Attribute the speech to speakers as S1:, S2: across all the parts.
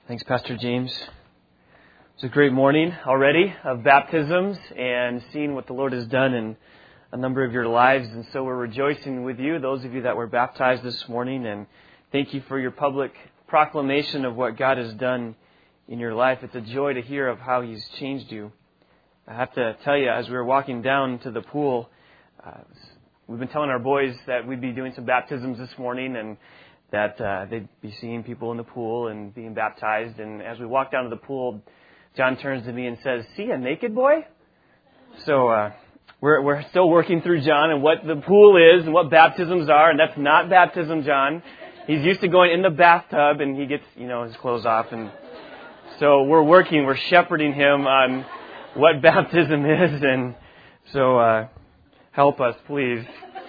S1: Thanks, Pastor James. It's a great morning already of baptisms and seeing what the Lord has done in a number of your lives. And so we're rejoicing with you, those of you that were baptized this morning. And thank you for your public proclamation of what God has done in your life. It's a joy to hear of how He's changed you. I have to tell you, as we were walking down to the pool, we've been telling our boys that we'd be doing some baptisms this morning and that they'd be seeing people in the pool and being baptized. And as we walk down to the pool, John turns to me and says, "See a naked boy?" So we're still working through John and what the pool is and what baptisms are. And that's not baptism, John. He's used to going in the bathtub and he gets, his clothes off. And so we're shepherding him on what baptism is. And so help us, please.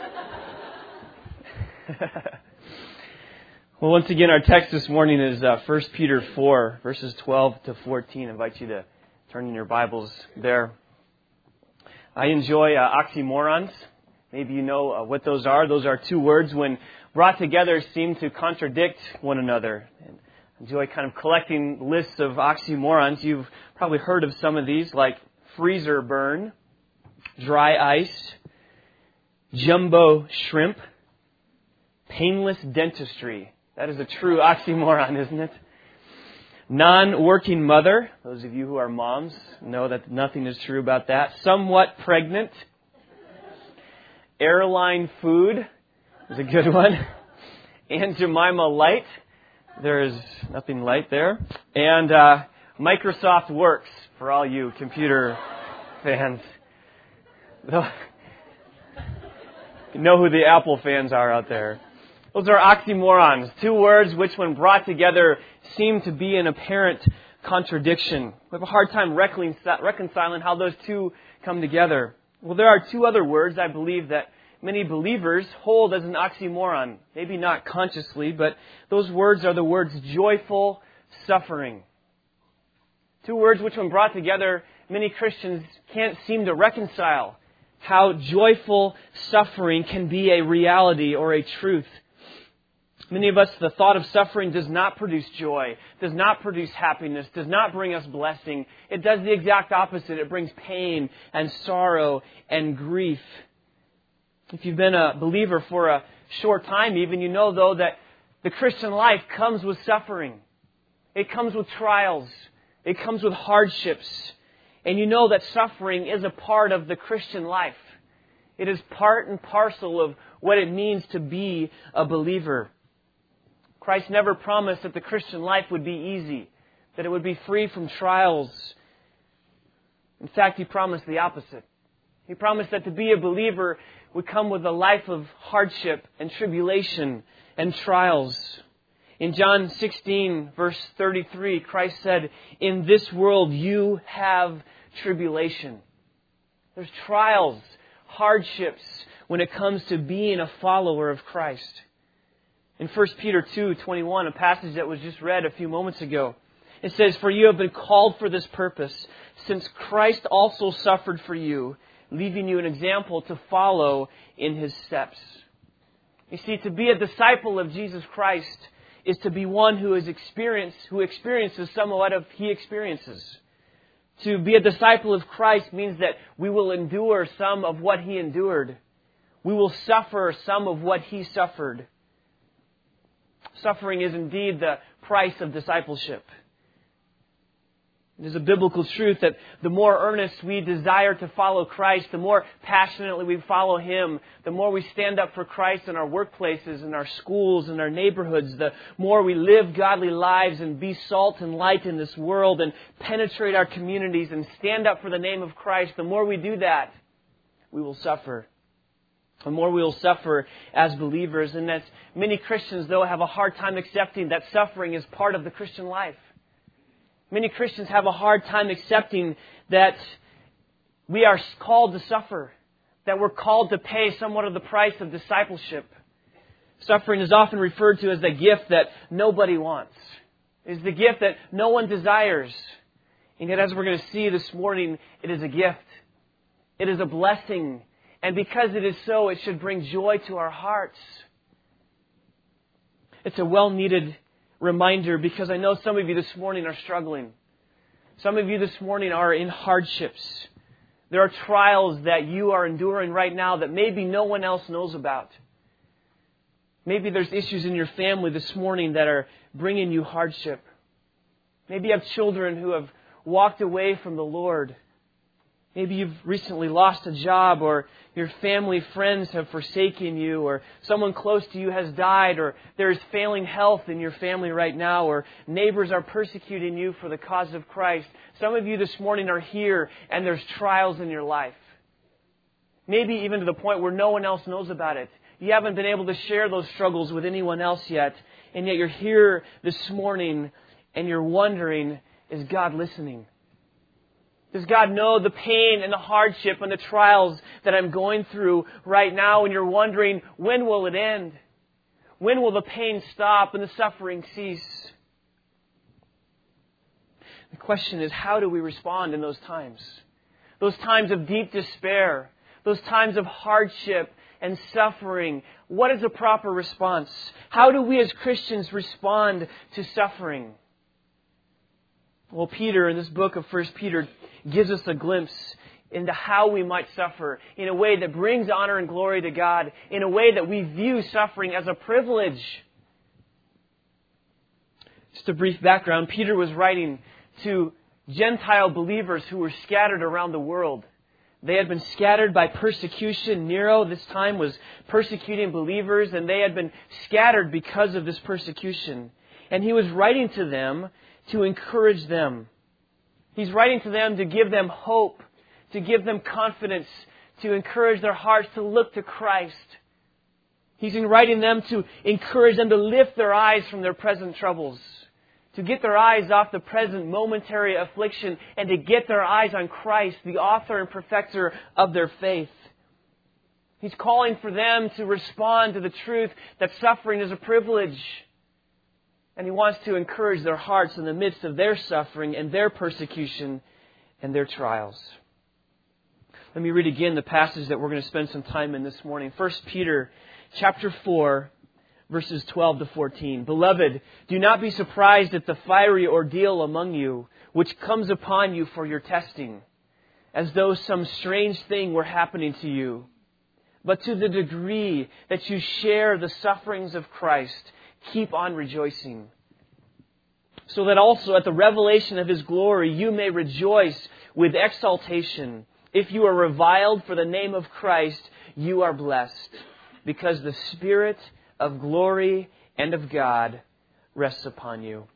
S1: Well, once again, our text this morning is 1 Peter 4, verses 12 to 14. I invite you to turn in your Bibles there. I enjoy oxymorons. Maybe you know what those are. Those are two words, when brought together, seem to contradict one another. And I enjoy kind of collecting lists of oxymorons. You've probably heard of some of these, like freezer burn, dry ice, jumbo shrimp, painless dentistry. That is a true oxymoron, isn't it? Non-working mother. Those of you who are moms know that nothing is true about that. Somewhat pregnant. Airline food is a good one. Aunt Jemima light. There is nothing light there. And Microsoft Works for all you computer fans. You know who the Apple fans are out there. Those are oxymorons, two words which, when brought together, seem to be an apparent contradiction. We have a hard time reconciling how those two come together. Well, there are two other words, I believe, that many believers hold as an oxymoron. Maybe not consciously, but those words are the words joyful suffering. Two words which, when brought together, many Christians can't seem to reconcile. How joyful suffering can be a reality or a truth. Many of us, the thought of suffering does not produce joy, does not produce happiness, does not bring us blessing. It does the exact opposite. It brings pain and sorrow and grief. If you've been a believer for a short time even, you know, though, that the Christian life comes with suffering. It comes with trials. It comes with hardships. And you know that suffering is a part of the Christian life. It is part and parcel of what it means to be a believer. Christ never promised that the Christian life would be easy, that it would be free from trials. In fact, He promised the opposite. He promised that to be a believer would come with a life of hardship and tribulation and trials. In John 16, verse 33, Christ said, "In this world you have tribulation." There's trials, hardships when it comes to being a follower of Christ. In 1 Peter 2:21, a passage that was just read a few moments ago, it says, "For you have been called for this purpose, since Christ also suffered for you, leaving you an example to follow in His steps." You see, to be a disciple of Jesus Christ is to be one who experiences somewhat of He experiences. To be a disciple of Christ means that we will endure some of what He endured. We will suffer some of what He suffered. Suffering is indeed the price of discipleship. It is a biblical truth that the more earnest we desire to follow Christ, the more passionately we follow Him, the more we stand up for Christ in our workplaces, in our schools, in our neighborhoods, the more we live godly lives and be salt and light in this world and penetrate our communities and stand up for the name of Christ, the more we do that, we will suffer. The more we will suffer as believers. And that many Christians, though, have a hard time accepting that suffering is part of the Christian life. Many Christians have a hard time accepting that we are called to suffer, that we're called to pay somewhat of the price of discipleship. Suffering is often referred to as the gift that nobody wants. It is the gift that no one desires. And yet, as we're going to see this morning, it is a gift. It is a blessing. And because it is so, it should bring joy to our hearts. It's a well-needed reminder because I know some of you this morning are struggling. Some of you this morning are in hardships. There are trials that you are enduring right now that maybe no one else knows about. Maybe there's issues in your family this morning that are bringing you hardship. Maybe you have children who have walked away from the Lord. Maybe you've recently lost a job, or your family friends have forsaken you, or someone close to you has died, or there's failing health in your family right now, or neighbors are persecuting you for the cause of Christ. Some of you this morning are here and there's trials in your life. Maybe even to the point where no one else knows about it. You haven't been able to share those struggles with anyone else yet, and yet you're here this morning and you're wondering, is God listening? Does God know the pain and the hardship and the trials that I'm going through right now? And you're wondering, when will it end? When will the pain stop and the suffering cease? The question is, how do we respond in those times? Those times of deep despair, those times of hardship and suffering. What is a proper response? How do we as Christians respond to suffering? Well, Peter, in this book of 1 Peter, gives us a glimpse into how we might suffer in a way that brings honor and glory to God, in a way that we view suffering as a privilege. Just a brief background, Peter was writing to Gentile believers who were scattered around the world. They had been scattered by persecution. Nero, this time, was persecuting believers, and they had been scattered because of this persecution. And he was writing to them to encourage them. He's writing to them to give them hope, to give them confidence, to encourage their hearts to look to Christ. He's writing them to encourage them to lift their eyes from their present troubles, to get their eyes off the present momentary affliction, and to get their eyes on Christ, the author and perfecter of their faith. He's calling for them to respond to the truth that suffering is a privilege. And he wants to encourage their hearts in the midst of their suffering and their persecution and their trials. Let me read again the passage that we're going to spend some time in this morning. 1 Peter chapter 4, verses 12 to 14. Beloved, do not be surprised at the fiery ordeal among you, which comes upon you for your testing, as though some strange thing were happening to you. But to the degree that you share the sufferings of Christ, keep on rejoicing, so that also at the revelation of His glory you may rejoice with exultation. If you are reviled for the name of Christ, you are blessed, because the Spirit of glory and of God rests upon you.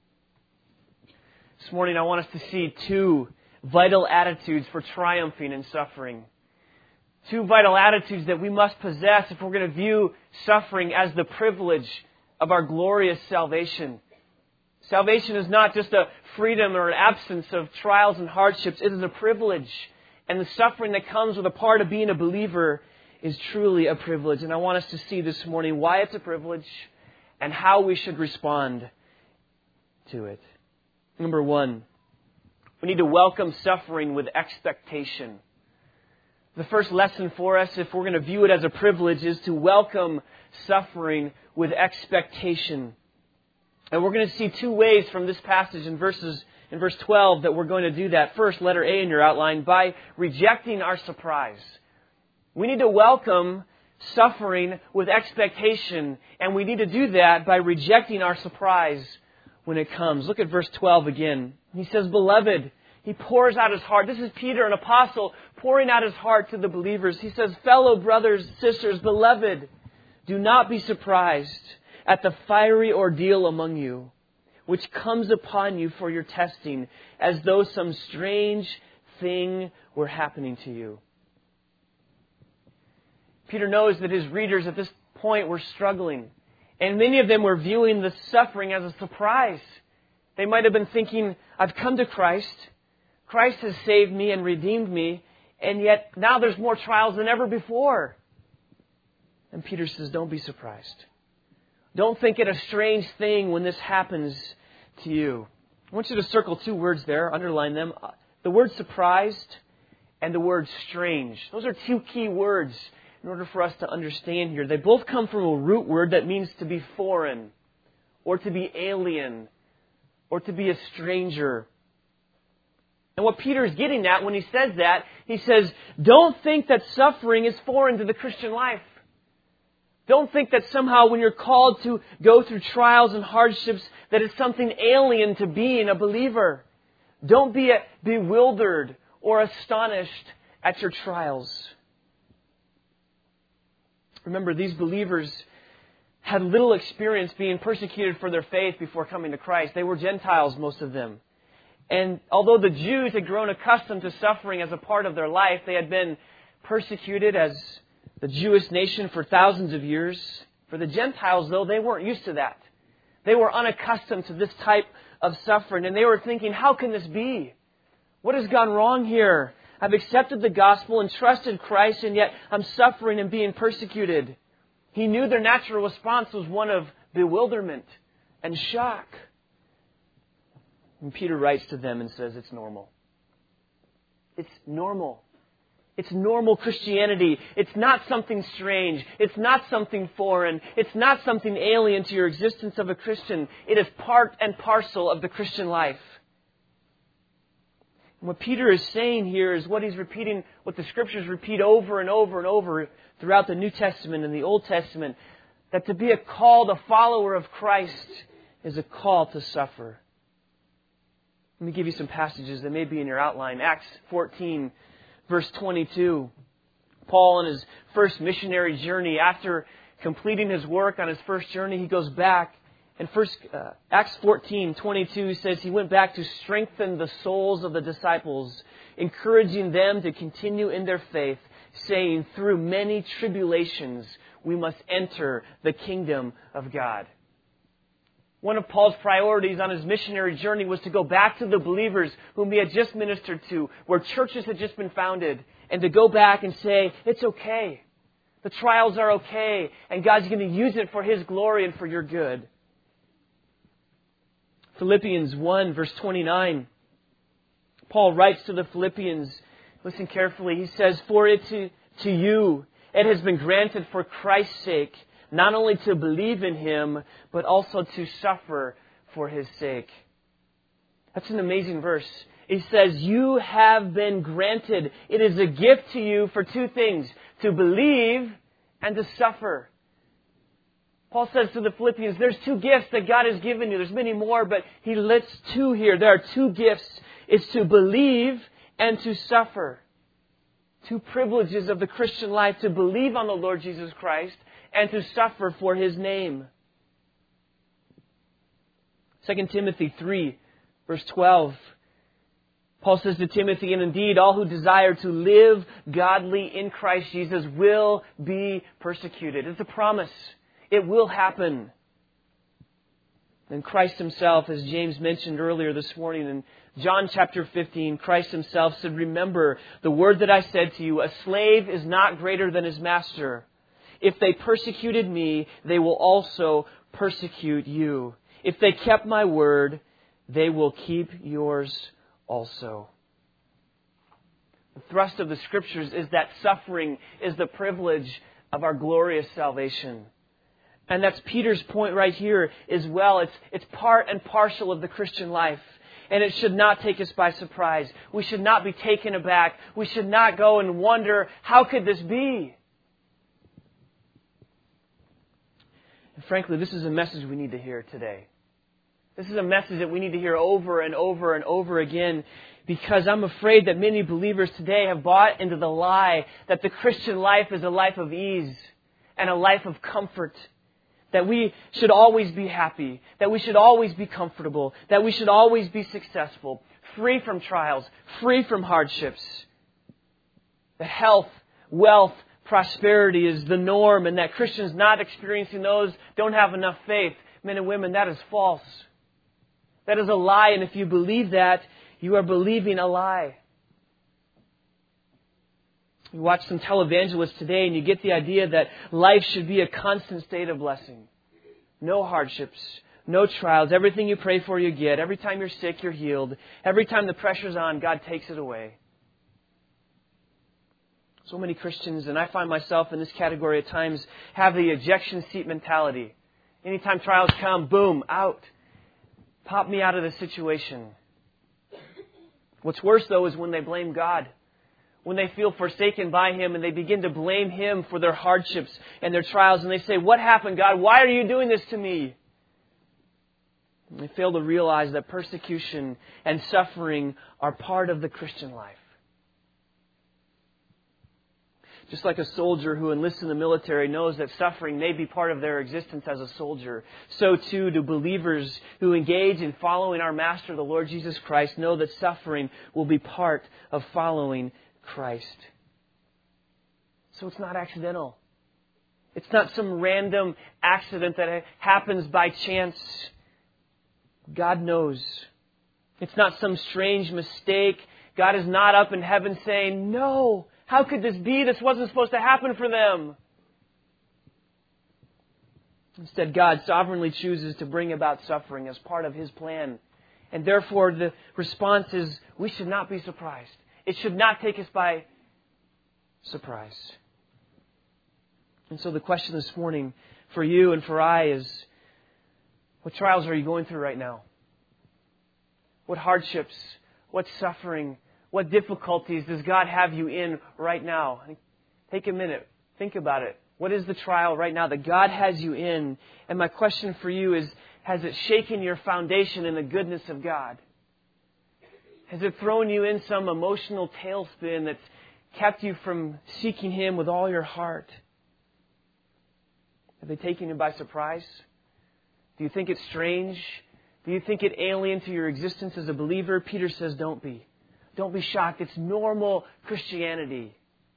S1: This morning I want us to see two vital attitudes for triumphing in suffering. Two vital attitudes that we must possess if we're going to view suffering as the privilege of our glorious salvation. Salvation is not just a freedom or an absence of trials and hardships. It is a privilege. And the suffering that comes with a part of being a believer is truly a privilege. And I want us to see this morning why it's a privilege and how we should respond to it. Number one, we need to welcome suffering with expectation. The first lesson for us, if we're going to view it as a privilege, is to welcome suffering with expectation. And we're going to see two ways from this passage in verse 12 that we're going to do that. First, letter A in your outline, by rejecting our surprise. We need to welcome suffering with expectation, and we need to do that by rejecting our surprise when it comes. Look at verse 12 again. He says, Beloved, he pours out his heart. This is Peter, an apostle, pouring out his heart to the believers. He says, Fellow brothers, sisters, beloved, do not be surprised at the fiery ordeal among you, which comes upon you for your testing, as though some strange thing were happening to you. Peter knows that his readers at this point were struggling, and many of them were viewing the suffering as a surprise. They might have been thinking, I've come to Christ. Christ has saved me and redeemed me, and yet now there's more trials than ever before. And Peter says, don't be surprised. Don't think it a strange thing when this happens to you. I want you to circle two words there, underline them. The word surprised and the word strange. Those are two key words in order for us to understand here. They both come from a root word that means to be foreign or to be alien or to be a stranger. And what Peter is getting at when he says that, he says, don't think that suffering is foreign to the Christian life. Don't think that somehow when you're called to go through trials and hardships that it's something alien to being a believer. Don't be bewildered or astonished at your trials. Remember, these believers had little experience being persecuted for their faith before coming to Christ. They were Gentiles, most of them. And although the Jews had grown accustomed to suffering as a part of their life, they had been persecuted as the Jewish nation for thousands of years. For the Gentiles, though, they weren't used to that. They were unaccustomed to this type of suffering. And they were thinking, how can this be? What has gone wrong here? I've accepted the gospel and trusted Christ, and yet I'm suffering and being persecuted. He knew their natural response was one of bewilderment and shock. And Peter writes to them and says, it's normal. It's normal. It's normal Christianity. It's not something strange. It's not something foreign. It's not something alien to your existence of a Christian. It is part and parcel of the Christian life. And what Peter is saying here is what he's repeating, what the Scriptures repeat over and over and over throughout the New Testament and the Old Testament, that to be a called, a follower of Christ is a call to suffer. Let me give you some passages that may be in your outline. Acts 14, verse 22. Paul, on his first missionary journey, after completing his work on his first journey, he goes back. And Acts 14, 22 says he went back to strengthen the souls of the disciples, encouraging them to continue in their faith, saying, through many tribulations we must enter the kingdom of God. One of Paul's priorities on his missionary journey was to go back to the believers whom he had just ministered to, where churches had just been founded, and to go back and say, it's okay. The trials are okay, and God's going to use it for His glory and for your good. Philippians 1, verse 29. Paul writes to the Philippians, listen carefully, he says, for it to you, it has been granted for Christ's sake, not only to believe in Him, but also to suffer for His sake. That's an amazing verse. It says, you have been granted. It is a gift to you for two things, to believe and to suffer. Paul says to the Philippians, there's two gifts that God has given you. There's many more, but he lists two here. There are two gifts. It's to believe and to suffer. Two privileges of the Christian life, to believe on the Lord Jesus Christ and to suffer for His name. 2 Timothy 3, verse 12. Paul says to Timothy, and indeed all who desire to live godly in Christ Jesus will be persecuted. It's a promise. It will happen. And Christ Himself, as James mentioned earlier this morning in John chapter 15, Christ Himself said, remember the word that I said to you, a slave is not greater than his master. If they persecuted me, they will also persecute you. If they kept my word, they will keep yours also. The thrust of the Scriptures is that suffering is the privilege of our glorious salvation. And that's Peter's point right here as well. It's part and parcel of the Christian life. And it should not take us by surprise. We should not be taken aback. We should not go and wonder, how could this be? And frankly, this is a message we need to hear today. This is a message that we need to hear over and over and over again, because I'm afraid that many believers today have bought into the lie that the Christian life is a life of ease and a life of comfort. That we should always be happy, that we should always be comfortable, that we should always be successful, free from trials, free from hardships. That health, wealth, prosperity is the norm, and that Christians not experiencing those don't have enough faith. Men and women, that is false. That is a lie, and if you believe that, you are believing a lie. You watch some televangelists today and you get the idea that life should be a constant state of blessing. No hardships, no trials. Everything you pray for, you get. Every time you're sick, you're healed. Every time the pressure's on, God takes it away. So many Christians, and I find myself in this category at times, have the ejection seat mentality. Anytime trials come, boom, out. Pop me out of the situation. What's worse, though, is when they blame God. When they feel forsaken by Him and they begin to blame Him for their hardships and their trials. And they say, what happened, God? Why are you doing this to me? And they fail to realize that persecution and suffering are part of the Christian life. Just like a soldier who enlists in the military knows that suffering may be part of their existence as a soldier, so too do believers who engage in following our Master, the Lord Jesus Christ, know that suffering will be part of following Christ. So it's not accidental. It's not some random accident that happens by chance. God knows. It's not some strange mistake. God is not up in heaven saying, no, how could this be? This wasn't supposed to happen for them. Instead, God sovereignly chooses to bring about suffering as part of His plan. And therefore, the response is, we should not be surprised. It should not take us by surprise. And so the question this morning for you and for I is, what trials are you going through right now? What hardships, what suffering, what difficulties does God have you in right now? Take a minute. Think about it. What is the trial right now that God has you in? And my question for you is, has it shaken your foundation in the goodness of God? Has it thrown you in some emotional tailspin that's kept you from seeking Him with all your heart? Have they taken you by surprise? Do you think it's strange? Do you think it alien to your existence as a believer? Peter says, don't be. Don't be shocked. It's normal Christianity.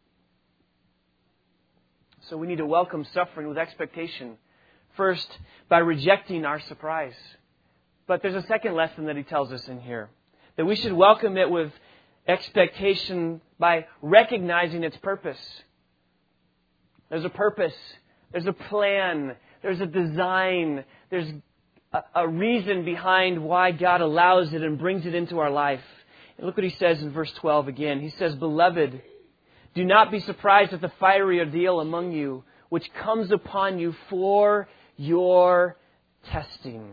S1: So we need to welcome suffering with expectation. First, by rejecting our surprise. But there's a second lesson that he tells us in here. That we should welcome it with expectation by recognizing its purpose. There's a purpose. There's a plan. There's a design. There's a reason behind why God allows it and brings it into our life. And look what he says in verse 12 again. He says, Beloved, do not be surprised at the fiery ordeal among you, which comes upon you for your testing.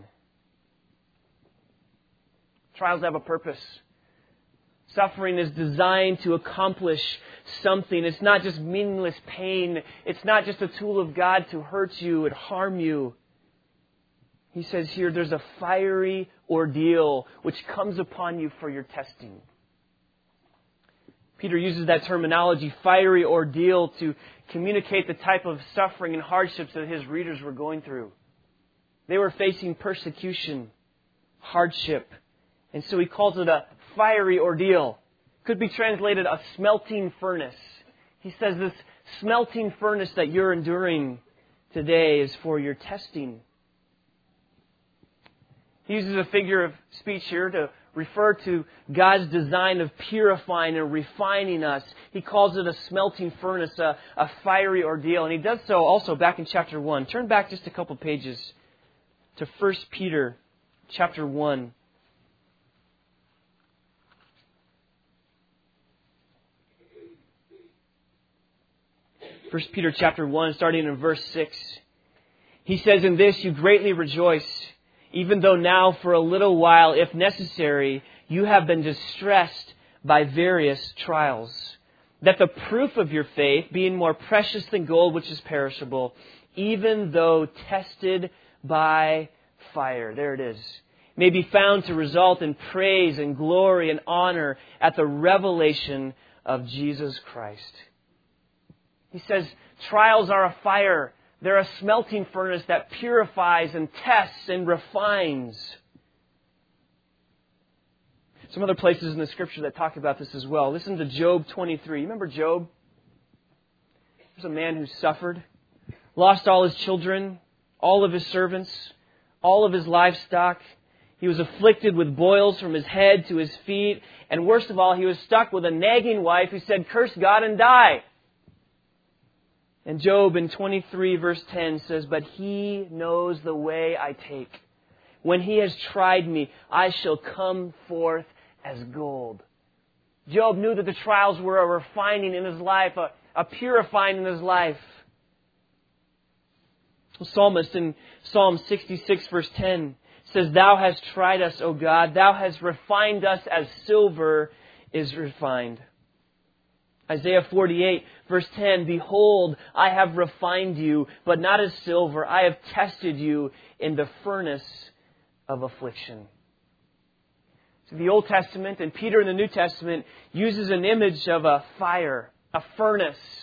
S1: Trials have a purpose. Suffering is designed to accomplish something. It's not just meaningless pain. It's not just a tool of God to hurt you and harm you. He says here, there's a fiery ordeal which comes upon you for your testing. Peter uses that terminology, fiery ordeal, to communicate the type of suffering and hardships that his readers were going through. They were facing persecution, hardship, and so he calls it a fiery ordeal. Could be translated a smelting furnace. He says this smelting furnace that you're enduring today is for your testing. He uses a figure of speech here to refer to God's design of purifying and refining us. He calls it a smelting furnace, a fiery ordeal. And he does so also back in chapter 1. Turn back just a couple pages to 1 Peter chapter 1. 1 Peter chapter 1, starting in verse 6. He says, In this you greatly rejoice, even though now for a little while, if necessary, you have been distressed by various trials, that the proof of your faith, being more precious than gold which is perishable, even though tested by fire, there it is, may be found to result in praise and glory and honor at the revelation of Jesus Christ. He says, trials are a fire. They're a smelting furnace that purifies and tests and refines. Some other places in the Scripture that talk about this as well. Listen to Job 23. You remember Job? There's a man who suffered, lost all his children, all of his servants, all of his livestock. He was afflicted with boils from his head to his feet. And worst of all, he was stuck with a nagging wife who said, curse God and die. And Job in 23 verse 10 says, But he knows the way I take. When he has tried me, I shall come forth as gold. Job knew that the trials were a refining in his life, a purifying in his life. The psalmist in Psalm 66 verse 10 says, "Thou hast tried us, O God. Thou hast refined us as silver is refined." Isaiah 48 verse 10, "Behold, I have refined you, but not as silver. I have tested you in the furnace of affliction." So the Old Testament and Peter in the New Testament uses an image of a fire, a furnace.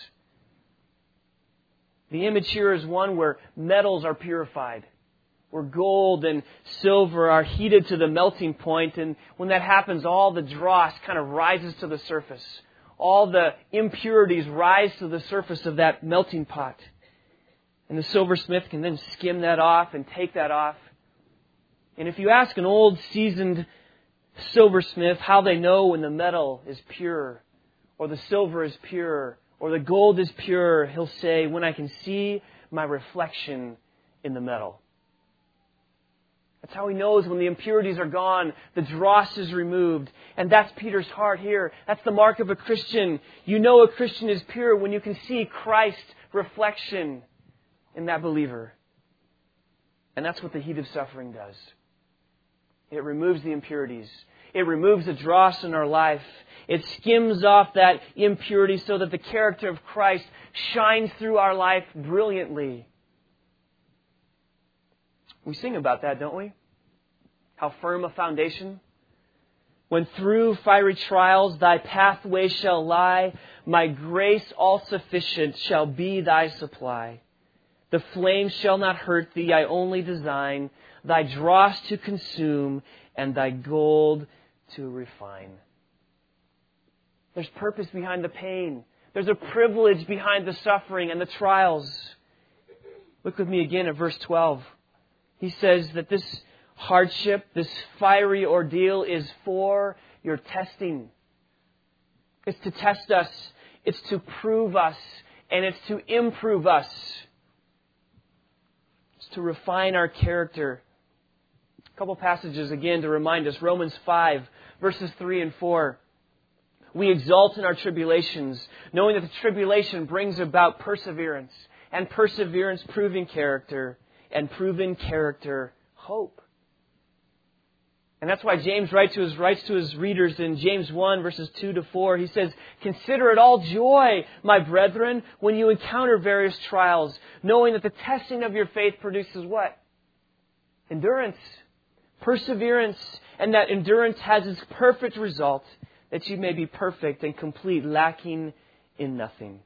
S1: The image here is one where metals are purified, where gold and silver are heated to the melting point, and when that happens, all the dross kind of rises to the surface. All the impurities rise to the surface of that melting pot. And the silversmith can then skim that off and take that off. And if you ask an old, seasoned silversmith how they know when the metal is pure, or the silver is pure, or the gold is pure, he'll say, "When I can see my reflection in the metal." That's how he knows when the impurities are gone, the dross is removed. And that's Peter's heart here. That's the mark of a Christian. You know a Christian is pure when you can see Christ's reflection in that believer. And that's what the heat of suffering does. It removes the impurities. It removes the dross in our life. It skims off that impurity so that the character of Christ shines through our life brilliantly. We sing about that, don't we? How firm a foundation. "When through fiery trials thy pathway shall lie, my grace all sufficient shall be thy supply. The flame shall not hurt thee, I only design thy dross to consume and thy gold to refine." There's purpose behind the pain. There's a privilege behind the suffering and the trials. Look with me again at verse 12. He says that this hardship, this fiery ordeal is for your testing. It's to test us. It's to prove us. And it's to improve us. It's to refine our character. A couple passages again to remind us. Romans 5, verses 3 and 4. "We exult in our tribulations, knowing that the tribulation brings about perseverance, and perseverance proving character, and proven character hope." And that's why James writes to his readers in James 1, verses 2 to 4. He says, "Consider it all joy, my brethren, when you encounter various trials, knowing that the testing of your faith produces" what? Endurance, perseverance, and that endurance has its perfect result, that you may be perfect and complete, lacking in nothing.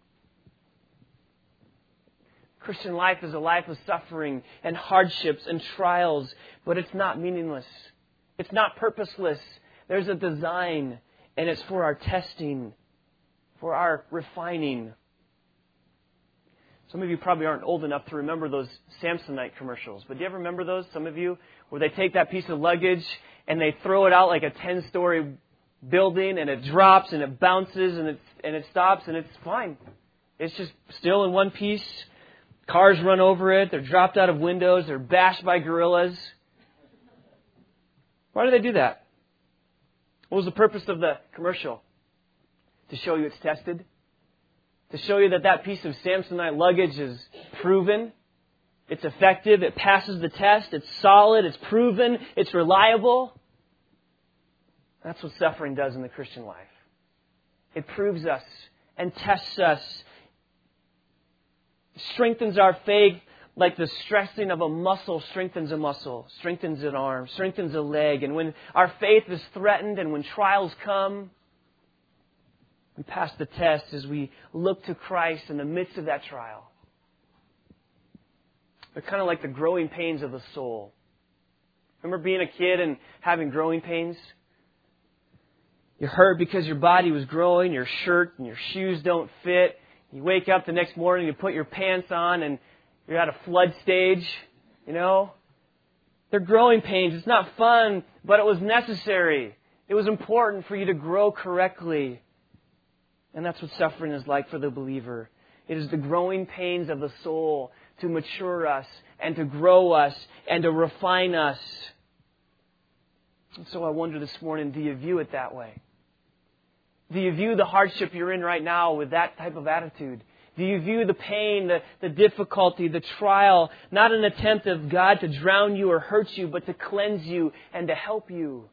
S1: Christian life is a life of suffering and hardships and trials, but it's not meaningless. It's not purposeless. There's a design, and it's for our testing, for our refining. Some of you probably aren't old enough to remember those Samsonite commercials, but do you ever remember those, some of you, where they take that piece of luggage and they throw it out like a 10-story building, and it drops and it bounces and it stops and it's fine. It's just still in one piece. Cars run over it. They're dropped out of windows. They're bashed by gorillas. Why do they do that? What was the purpose of the commercial? To show you it's tested? To show you that that piece of Samsonite luggage is proven? It's effective. It passes the test. It's solid. It's proven. It's reliable. That's what suffering does in the Christian life. It proves us and tests us. It strengthens our faith like the stressing of a muscle strengthens a muscle, strengthens an arm, strengthens a leg. And when our faith is threatened and when trials come, we pass the test as we look to Christ in the midst of that trial. They're kind of like the growing pains of the soul. Remember being a kid and having growing pains? You're hurt because your body was growing, your shirt and your shoes don't fit. You wake up the next morning, you put your pants on, and you're at a flood stage, you know. They're growing pains. It's not fun, but it was necessary. It was important for you to grow correctly. And that's what suffering is like for the believer. It is the growing pains of the soul to mature us and to grow us and to refine us. And so I wonder this morning, do you view it that way? Do you view the hardship you're in right now with that type of attitude? Do you view the pain, the difficulty, the trial, not an attempt of God to drown you or hurt you, but to cleanse you and to help you?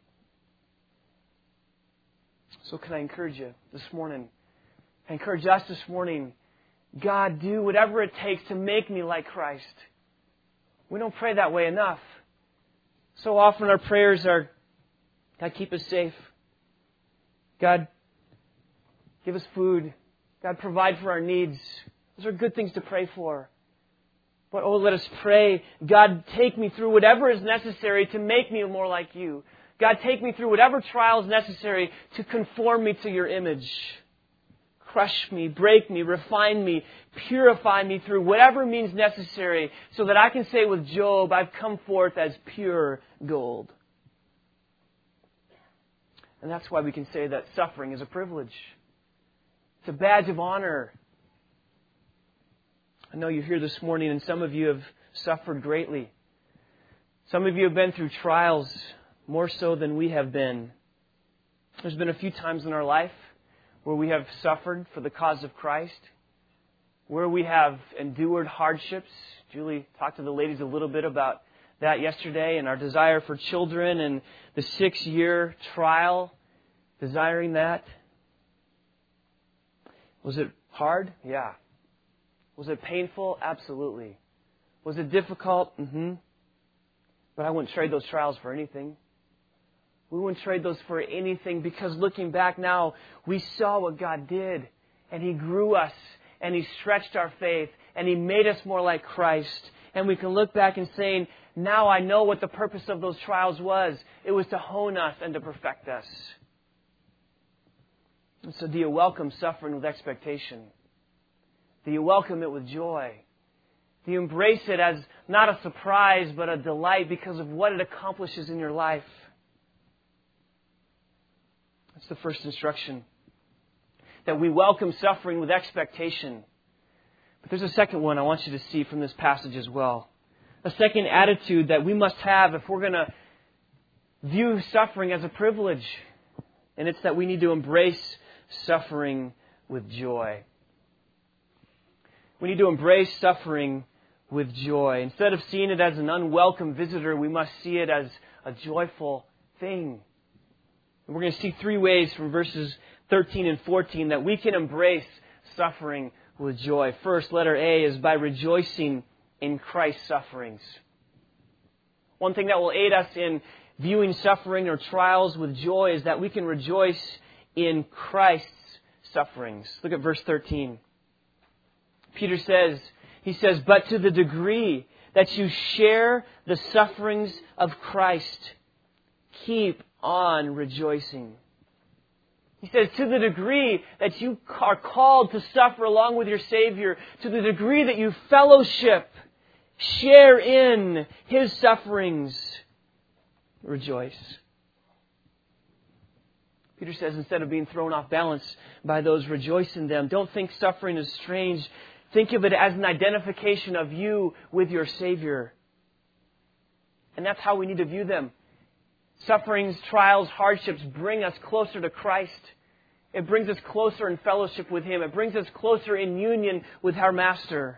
S1: So can I encourage you this morning? I encourage us this morning, God, do whatever it takes to make me like Christ. We don't pray that way enough. So often our prayers are, God, keep us safe. God, give us food. God, provide for our needs. Those are good things to pray for. But let us pray, God, take me through whatever is necessary to make me more like you. God, take me through whatever trial is necessary to conform me to your image. Crush me, break me, refine me, purify me through whatever means necessary so that I can say with Job, I've come forth as pure gold. And that's why we can say that suffering is a privilege. It's a badge of honor. I know you're here this morning and some of you have suffered greatly. Some of you have been through trials more so than we have been. There's been a few times in our life where we have suffered for the cause of Christ, where we have endured hardships. Julie talked to the ladies a little bit about that yesterday and our desire for children and the 6-year trial, desiring that. Was it hard? Yeah. Was it painful? Absolutely. Was it difficult? Mm-hmm. But I wouldn't trade those trials for anything. We wouldn't trade those for anything because looking back now, we saw what God did. And He grew us and He stretched our faith and He made us more like Christ. And we can look back and say, now I know what the purpose of those trials was. It was to hone us and to perfect us. And so do you welcome suffering with expectation? Do you welcome it with joy? Do you embrace it as not a surprise but a delight because of what it accomplishes in your life? That's the first instruction. That we welcome suffering with expectation. But there's a second one I want you to see from this passage as well. A second attitude that we must have if we're going to view suffering as a privilege. And it's that we need to embrace suffering with joy. We need to embrace suffering with joy. Instead of seeing it as an unwelcome visitor, we must see it as a joyful thing. And we're going to see 3 ways from verses 13 and 14 that we can embrace suffering with joy. First, letter A, is by rejoicing in Christ's sufferings. One thing that will aid us in viewing suffering or trials with joy is that we can rejoice in Christ's sufferings. Look at verse 13. Peter says, but to the degree that you share the sufferings of Christ, keep on rejoicing. He says, to the degree that you are called to suffer along with your Savior, to the degree that you fellowship, share in His sufferings, rejoice. Peter says, instead of being thrown off balance by those, rejoice in them. Don't think suffering is strange. Think of it as an identification of you with your Savior. And that's how we need to view them. Sufferings, trials, hardships bring us closer to Christ. It brings us closer in fellowship with Him. It brings us closer in union with our Master.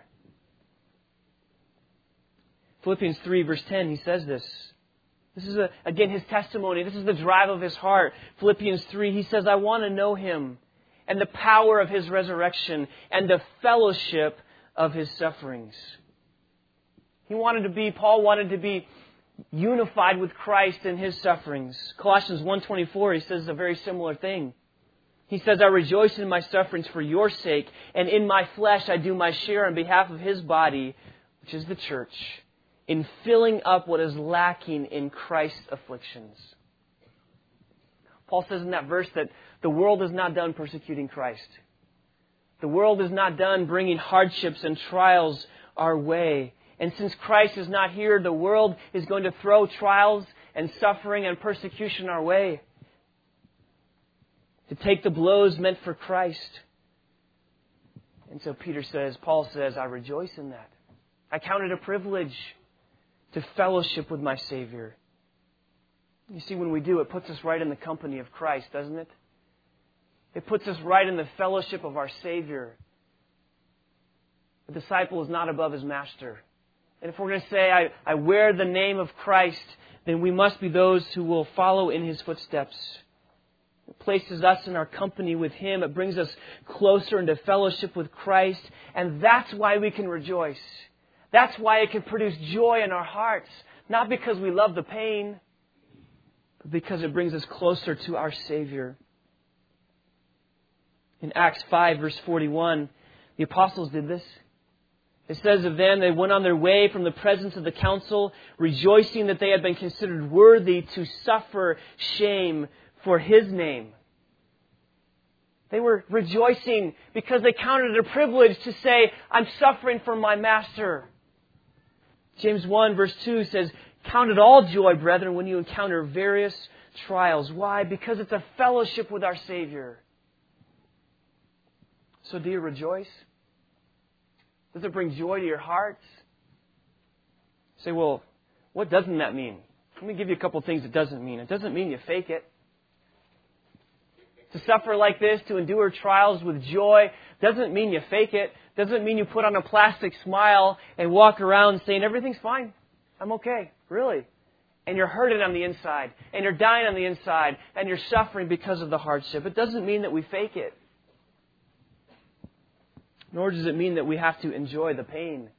S1: Philippians 3 verse 10, he says this. This is, again, his testimony. This is the drive of his heart. Philippians 3, he says, I want to know Him and the power of His resurrection and the fellowship of His sufferings. Paul wanted to be unified with Christ in His sufferings. Colossians 1:24, he says a very similar thing. He says, I rejoice in my sufferings for your sake, and in my flesh I do my share on behalf of His body, which is the church, in filling up what is lacking in Christ's afflictions. Paul says in that verse that the world is not done persecuting Christ. The world is not done bringing hardships and trials our way. And since Christ is not here, the world is going to throw trials and suffering and persecution our way. To take the blows meant for Christ. And so Paul says, I rejoice in that. I count it a privilege to fellowship with my Savior. You see, when we do, it puts us right in the company of Christ, doesn't it? It puts us right in the fellowship of our Savior. The disciple is not above his master. And if we're going to say, I wear the name of Christ, then we must be those who will follow in His footsteps. It places us in our company with Him. It brings us closer into fellowship with Christ. And that's why we can rejoice. That's why it can produce joy in our hearts. Not because we love the pain, but because it brings us closer to our Savior. In Acts 5, verse 41, the apostles did this. It says of them, they went on their way from the presence of the council, rejoicing that they had been considered worthy to suffer shame for His name. They were rejoicing because they counted it a privilege to say, I'm suffering for my Master. James 1, verse 2 says, count it all joy, brethren, when you encounter various trials. Why? Because it's a fellowship with our Savior. So do you rejoice? Does it bring joy to your hearts? You say, well, what doesn't that mean? Let me give you a couple of things it doesn't mean. It doesn't mean you fake it. To suffer like this, to endure trials with joy, doesn't mean you fake it. Doesn't mean you put on a plastic smile and walk around saying, everything's fine. I'm okay. Really. And you're hurting on the inside. And you're dying on the inside. And you're suffering because of the hardship. It doesn't mean that we fake it. Nor does it mean that we have to enjoy the pain.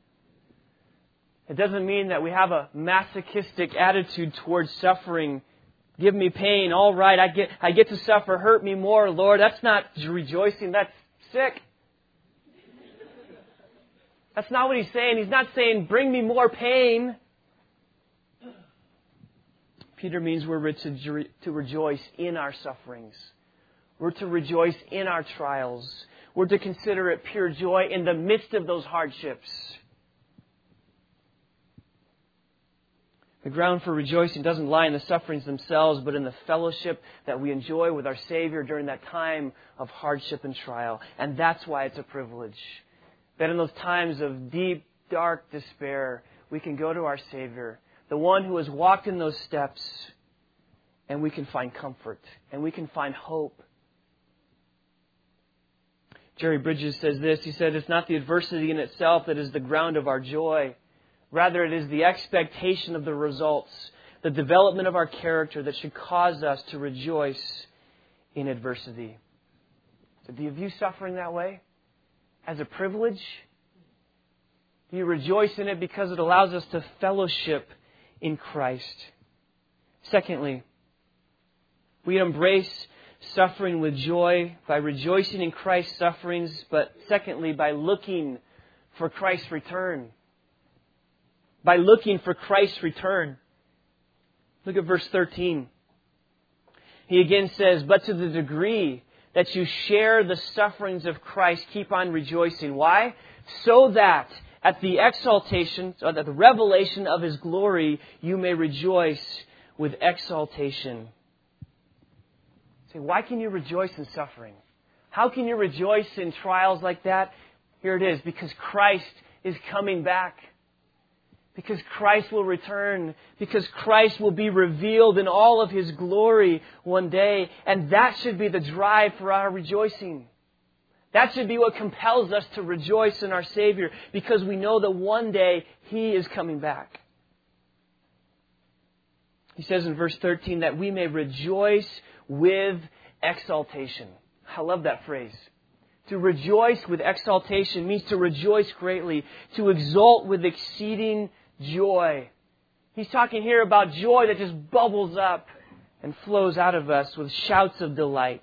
S1: It doesn't mean that we have a masochistic attitude towards suffering. Give me pain. All right, I get to suffer. Hurt me more, Lord. That's not rejoicing. That's sick. That's not what He's saying. He's not saying, bring me more pain. Peter means we're to rejoice in our sufferings. We're to rejoice in our trials. We're to consider it pure joy in the midst of those hardships. The ground for rejoicing doesn't lie in the sufferings themselves, but in the fellowship that we enjoy with our Savior during that time of hardship and trial. And that's why it's a privilege. That in those times of deep, dark despair, we can go to our Savior, the one who has walked in those steps, and we can find comfort, and we can find hope. Jerry Bridges says this. He said, it's not the adversity in itself that is the ground of our joy. Rather, it is the expectation of the results, the development of our character that should cause us to rejoice in adversity. So do you view suffering that way? As a privilege? Do you rejoice in it because it allows us to fellowship in Christ? Secondly, we embrace suffering with joy by rejoicing in Christ's sufferings, but secondly, by looking for Christ's return. By looking for Christ's return. Look at verse 13. He again says, but to the degree that you share the sufferings of Christ, keep on rejoicing. Why? So that at the exaltation, or at the revelation of His glory, you may rejoice with exaltation. Say, why can you rejoice in suffering? How can you rejoice in trials like that? Here it is, because Christ is coming back. Because Christ will return. Because Christ will be revealed in all of His glory one day. And that should be the drive for our rejoicing. That should be what compels us to rejoice in our Savior. Because we know that one day He is coming back. He says in verse 13 that we may rejoice with exaltation. I love that phrase. To rejoice with exaltation means to rejoice greatly. To exult with exceeding joy. He's talking here about joy that just bubbles up and flows out of us with shouts of delight.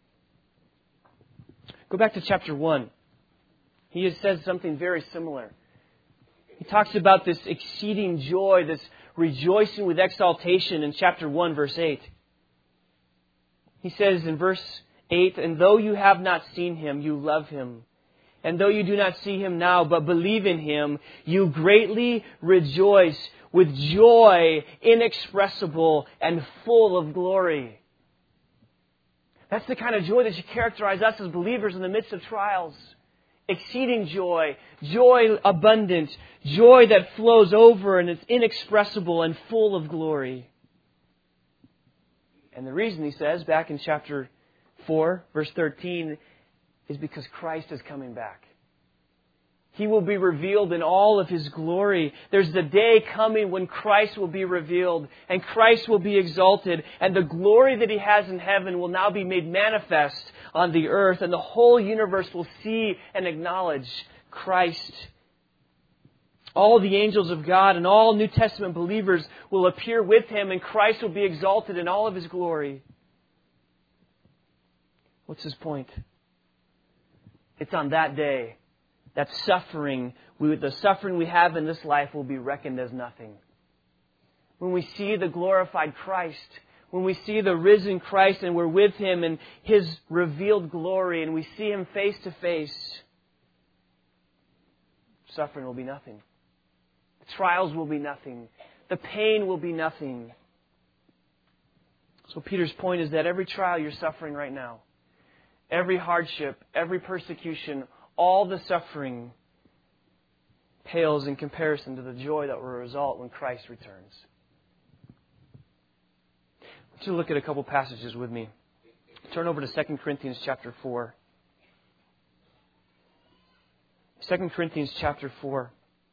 S1: Go back to chapter 1. He has said something very similar. He talks about this exceeding joy, this rejoicing with exaltation in chapter 1, verse 8. He says in verse 8, and though you have not seen Him, you love Him. And though you do not see Him now, but believe in Him, you greatly rejoice with joy inexpressible and full of glory. That's the kind of joy that should characterize us as believers in the midst of trials. Exceeding joy, joy abundant, joy that flows over and is inexpressible and full of glory. And the reason, he says, back in chapter 4, verse 13, is because Christ is coming back. He will be revealed in all of His glory. There's the day coming when Christ will be revealed and Christ will be exalted, and the glory that He has in heaven will now be made manifest on the earth, and the whole universe will see and acknowledge Christ. All the angels of God and all New Testament believers will appear with Him, and Christ will be exalted in all of His glory. What's His point? It's on that day that the suffering we have in this life will be reckoned as nothing. When we see the glorified Christ, when we see the risen Christ and we're with Him in His revealed glory and we see Him face to face, suffering will be nothing. The trials will be nothing. The pain will be nothing. So Peter's point is that every trial you're suffering right now, every hardship, every persecution, all the suffering pales in comparison to the joy that will result when Christ returns. I want you to look at a couple passages with me. Turn over to 2 Corinthians chapter 4. 2 Corinthians chapter 4.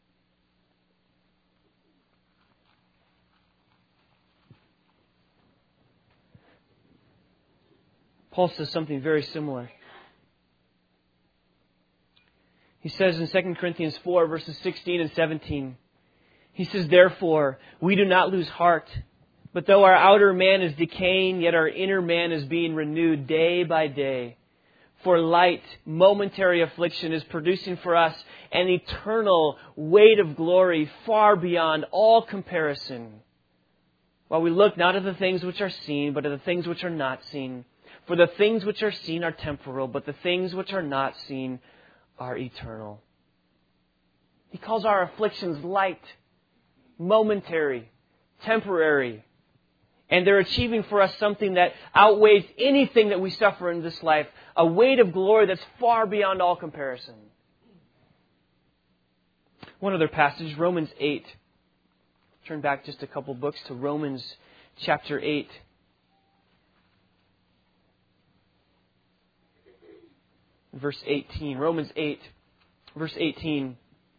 S1: Paul says something very similar. He says in 2 Corinthians 4, verses 16 and 17, he says, "Therefore, we do not lose heart, but though our outer man is decaying, yet our inner man is being renewed day by day. For light, momentary affliction is producing for us an eternal weight of glory far beyond all comparison. While we look not at the things which are seen, but at the things which are not seen. For the things which are seen are temporal, but the things which are not seen are eternal." He calls our afflictions light, momentary, temporary. And they're achieving for us something that outweighs anything that we suffer in this life. A weight of glory that's far beyond all comparison. One other passage, Romans 8. Turn back just a couple books to Romans chapter 8. Verse 18. Romans 8, verse 18.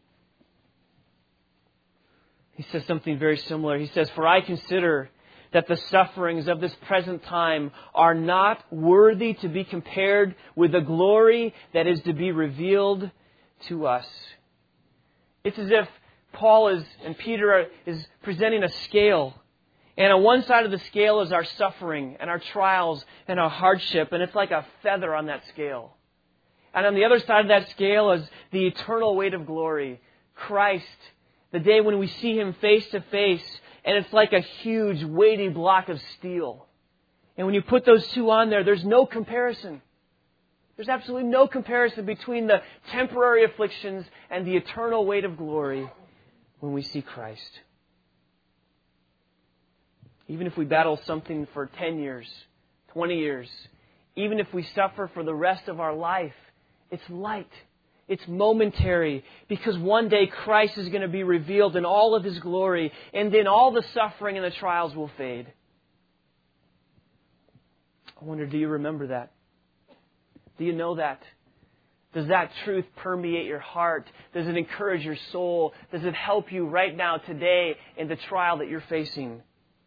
S1: He says something very similar. He says, "For I consider that the sufferings of this present time are not worthy to be compared with the glory that is to be revealed to us." It's as if Paul and Peter is presenting a scale. And on one side of the scale is our suffering and our trials and our hardship. And it's like a feather on that scale. And on the other side of that scale is the eternal weight of glory. Christ, the day when we see Him face to face. And it's like a huge weighty block of steel. And when you put those two on there, there's no comparison. There's absolutely no comparison between the temporary afflictions and the eternal weight of glory when we see Christ. Even if we battle something for 10 years, 20 years, even if we suffer for the rest of our life, it's light. It's momentary, because one day Christ is going to be revealed in all of His glory, and then all the suffering and the trials will fade. I wonder, do you remember that? Do you know that? Does that truth permeate your heart? Does it encourage your soul? Does it help you right now, today, in the trial that you're facing?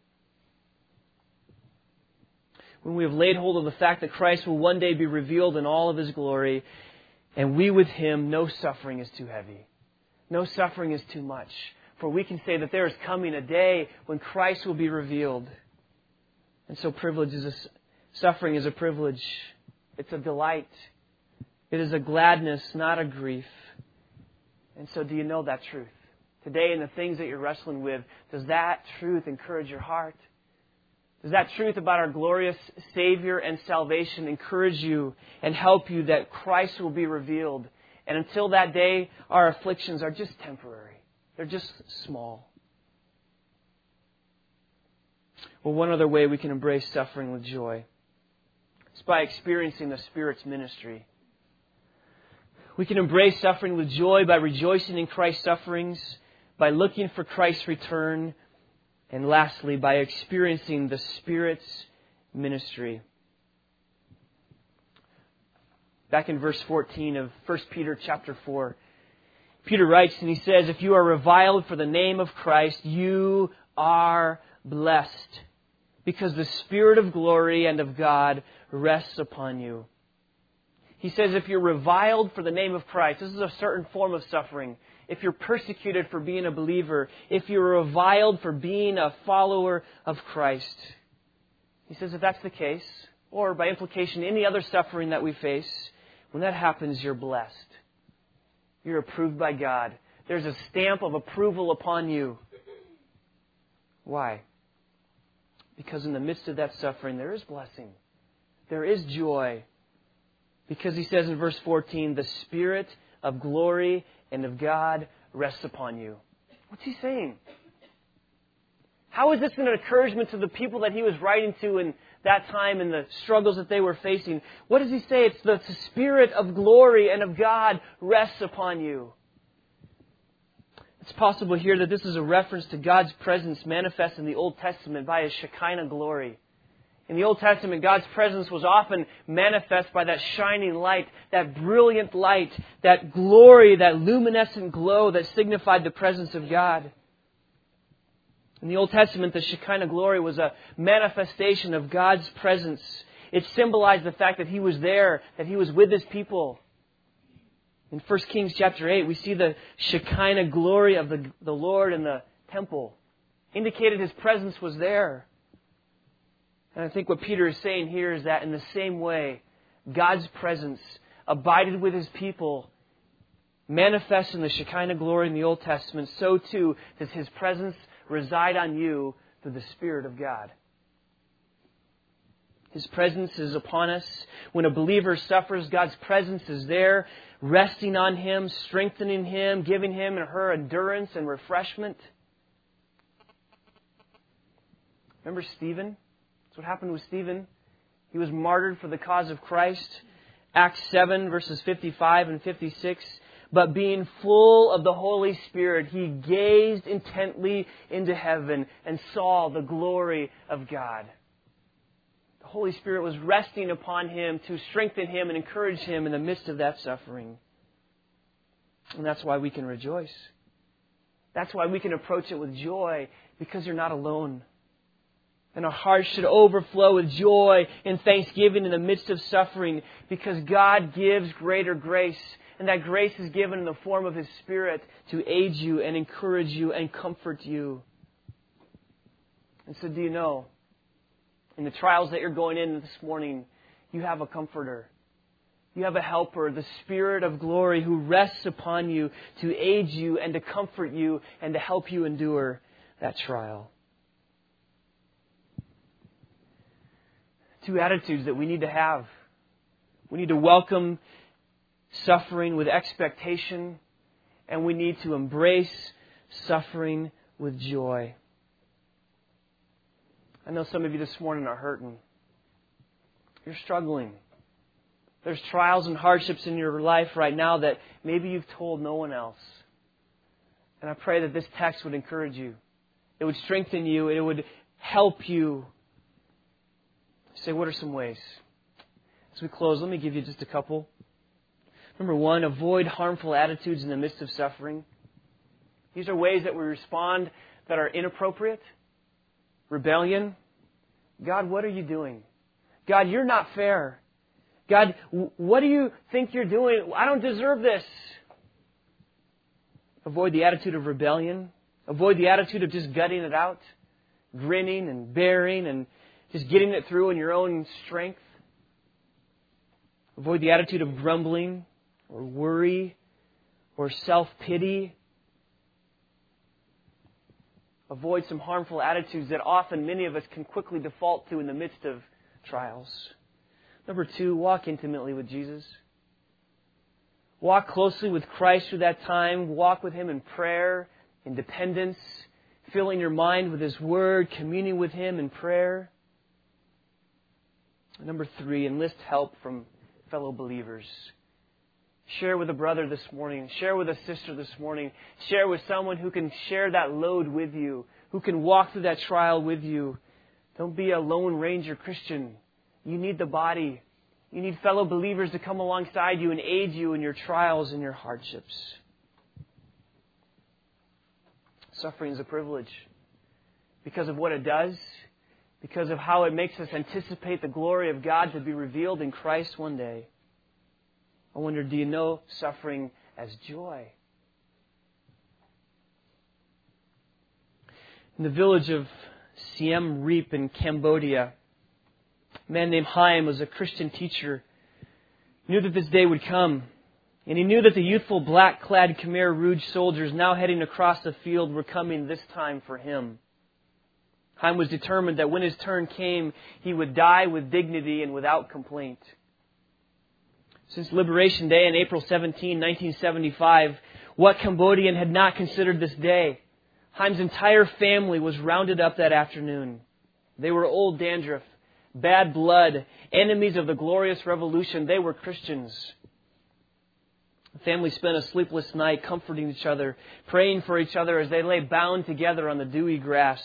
S1: When we have laid hold of the fact that Christ will one day be revealed in all of His glory, and we with Him, no suffering is too heavy. No suffering is too much. For we can say that there is coming a day when Christ will be revealed. And so suffering is a privilege. It's a delight. It is a gladness, not a grief. And so do you know that truth? Today, in the things that you're wrestling with, does that truth encourage your heart? Does that truth about our glorious Savior and salvation encourage you and help you that Christ will be revealed? And until that day, our afflictions are just temporary. They're just small. Well, one other way we can embrace suffering with joy is by experiencing the Spirit's ministry. We can embrace suffering with joy by rejoicing in Christ's sufferings, by looking for Christ's return, and lastly, by experiencing the Spirit's ministry. Back in verse 14 of 1 Peter chapter 4, Peter writes and he says, if you are reviled for the name of Christ, you are blessed, because the Spirit of glory and of God rests upon you. He says if you're reviled for the name of Christ, this is a certain form of suffering. If you're persecuted for being a believer, if you're reviled for being a follower of Christ, he says if that's the case, or by implication any other suffering that we face, when that happens, you're blessed. You're approved by God. There's a stamp of approval upon you. Why? Because in the midst of that suffering, there is blessing. There is joy. Because he says in verse 14, the Spirit of glory and of God rests upon you. What's he saying? How is this an encouragement to the people that he was writing to in that time and the struggles that they were facing? What does he say? It's the Spirit of glory and of God rests upon you. It's possible here that this is a reference to God's presence manifest in the Old Testament by His Shekinah glory. In the Old Testament, God's presence was often manifest by that shining light, that brilliant light, that glory, that luminescent glow that signified the presence of God. In the Old Testament, the Shekinah glory was a manifestation of God's presence. It symbolized the fact that He was there, that He was with His people. In 1 Kings chapter 8, we see the Shekinah glory of the Lord in the temple. Indicated His presence was there. And I think what Peter is saying here is that in the same way, God's presence abided with His people, manifest in the Shekinah glory in the Old Testament, so too does His presence reside on you through the Spirit of God. His presence is upon us. When a believer suffers, God's presence is there, resting on him, strengthening him, giving him and her endurance and refreshment. Remember Stephen? That's what happened with Stephen. He was martyred for the cause of Christ. Acts 7, verses 55 and 56. But being full of the Holy Spirit, he gazed intently into heaven and saw the glory of God. The Holy Spirit was resting upon him to strengthen him and encourage him in the midst of that suffering. And that's why we can rejoice. That's why we can approach it with joy, because you're not alone. And our hearts should overflow with joy and thanksgiving in the midst of suffering, because God gives greater grace. And that grace is given in the form of His Spirit to aid you and encourage you and comfort you. And so do you know, in the trials that you're going in this morning, you have a comforter. You have a helper, the Spirit of glory, who rests upon you to aid you and to comfort you and to help you endure that trial. Two attitudes that we need to have. We need to welcome suffering with expectation, and we need to embrace suffering with joy. I know some of you this morning are hurting. You're struggling. There's trials and hardships in your life right now that maybe you've told no one else. And I pray that this text would encourage you. It would strengthen you. It would help you. Say, what are some ways? As we close, let me give you just a couple. Number one, avoid harmful attitudes in the midst of suffering. These are ways that we respond that are inappropriate. Rebellion. God, what are you doing? God, you're not fair. God, what do you think you're doing? I don't deserve this. Avoid the attitude of rebellion. Avoid the attitude of just gutting it out, grinning and bearing and just getting it through in your own strength. Avoid the attitude of grumbling or worry or self-pity. Avoid some harmful attitudes that often many of us can quickly default to in the midst of trials. Number two, walk intimately with Jesus. Walk closely with Christ through that time. Walk with Him in prayer, in dependence, filling your mind with His Word, communing with Him in prayer. Number three, enlist help from fellow believers. Share with a brother this morning. Share with a sister this morning. Share with someone who can share that load with you, who can walk through that trial with you. Don't be a lone ranger Christian. You need the body. You need fellow believers to come alongside you and aid you in your trials and your hardships. Suffering is a privilege because of what it does, because of how it makes us anticipate the glory of God to be revealed in Christ one day. I wonder, do you know suffering as joy? In the village of Siem Reap in Cambodia, a man named Haim was a Christian teacher. He knew that this day would come. And he knew that the youthful black-clad Khmer Rouge soldiers now heading across the field were coming this time for him. Haim was determined that when his turn came, he would die with dignity and without complaint. Since Liberation Day on April 17, 1975, what Cambodian had not considered this day? Haim's entire family was rounded up that afternoon. They were old dandruff, bad blood, enemies of the glorious revolution. They were Christians. The family spent a sleepless night comforting each other, praying for each other as they lay bound together on the dewy grass.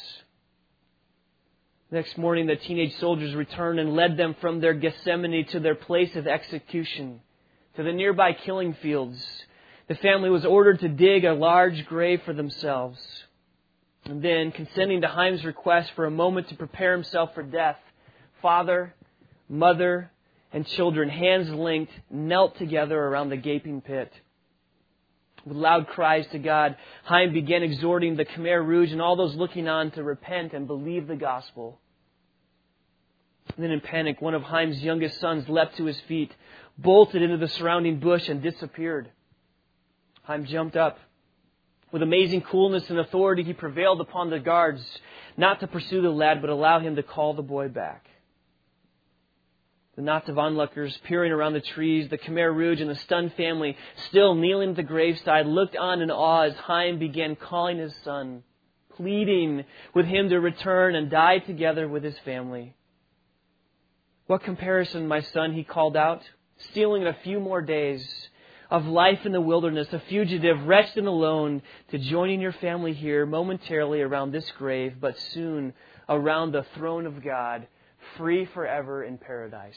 S1: Next morning, the teenage soldiers returned and led them from their Gethsemane to their place of execution, to the nearby killing fields. The family was ordered to dig a large grave for themselves. And then, consenting to Haim's request for a moment to prepare himself for death, father, mother, and children, hands linked, knelt together around the gaping pit. With loud cries to God, Haim began exhorting the Khmer Rouge and all those looking on to repent and believe the gospel. And then in panic, one of Haim's youngest sons leapt to his feet, bolted into the surrounding bush, and disappeared. Haim jumped up. With amazing coolness and authority, he prevailed upon the guards not to pursue the lad, but allow him to call the boy back. The knots of onlookers peering around the trees, the Khmer Rouge and the stunned family still kneeling at the graveside looked on in awe as Haim began calling his son, pleading with him to return and die together with his family. What comparison, my son, he called out, stealing a few more days of life in the wilderness, a fugitive, wretched and alone, to joining your family here momentarily around this grave, but soon around the throne of God, free forever in paradise.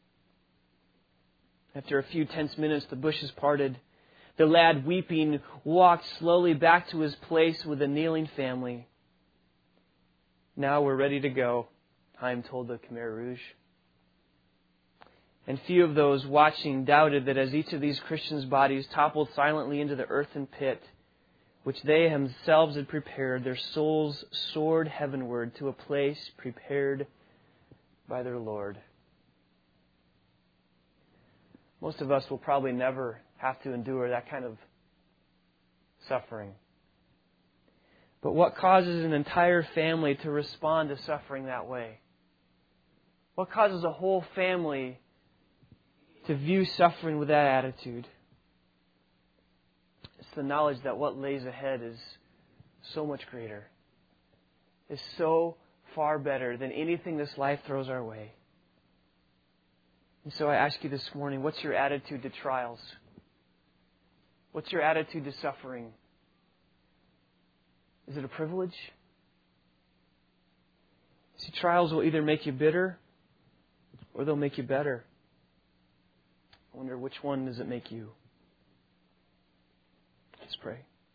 S1: After a few tense minutes, the bushes parted. The lad, weeping, walked slowly back to his place with the kneeling family. Now we're ready to go, Haim told the Khmer Rouge. And few of those watching doubted that as each of these Christians' bodies toppled silently into the earthen pit, which they themselves had prepared, their souls soared heavenward to a place prepared by their Lord. Most of us will probably never have to endure that kind of suffering. But what causes an entire family to respond to suffering that way? What causes a whole family to view suffering with that attitude? It's the knowledge that what lays ahead is so much greater, is so far better than anything this life throws our way. And so I ask you this morning, what's your attitude to trials? What's your attitude to suffering? Is it a privilege? See, trials will either make you bitter or they'll make you better. I wonder, which one does it make you? Let's pray.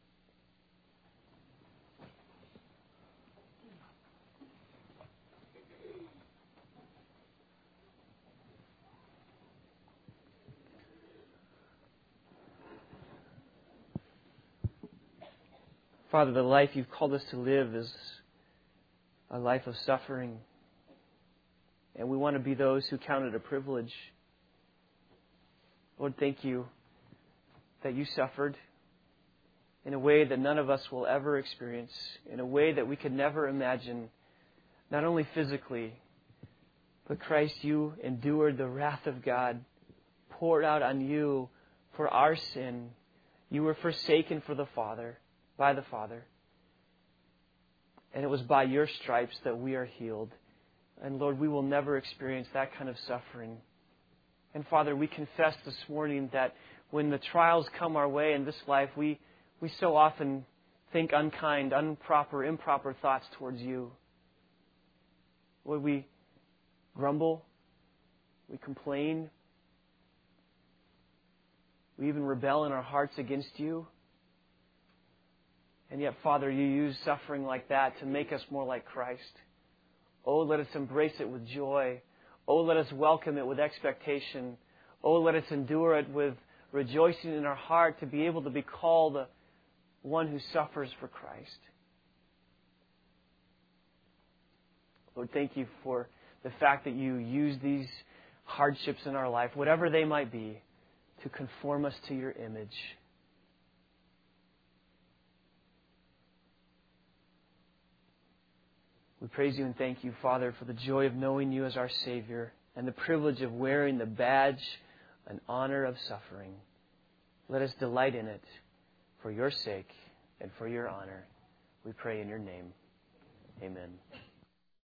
S1: Father, the life you've called us to live is a life of suffering. And we want to be those who count it a privilege. Lord, thank you that you suffered in a way that none of us will ever experience, in a way that we could never imagine, not only physically, but Christ, you endured the wrath of God, poured out on you for our sin. You were forsaken for the Father, by the Father. And it was by your stripes that we are healed. And Lord, we will never experience that kind of suffering. And Father, we confess this morning that when the trials come our way in this life, we so often think unkind, improper thoughts towards you. Lord, we grumble, we complain, we even rebel in our hearts against you. And yet, Father, you use suffering like that to make us more like Christ. Oh, let us embrace it with joy. Oh, let us welcome it with expectation. Oh, let us endure it with rejoicing in our heart to be able to be called one who suffers for Christ. Lord, thank you for the fact that you use these hardships in our life, whatever they might be, to conform us to your image. We praise you and thank you, Father, for the joy of knowing you as our Savior and the privilege of wearing the badge and honor of suffering. Let us delight in it for your sake and for your honor. We pray in your name. Amen.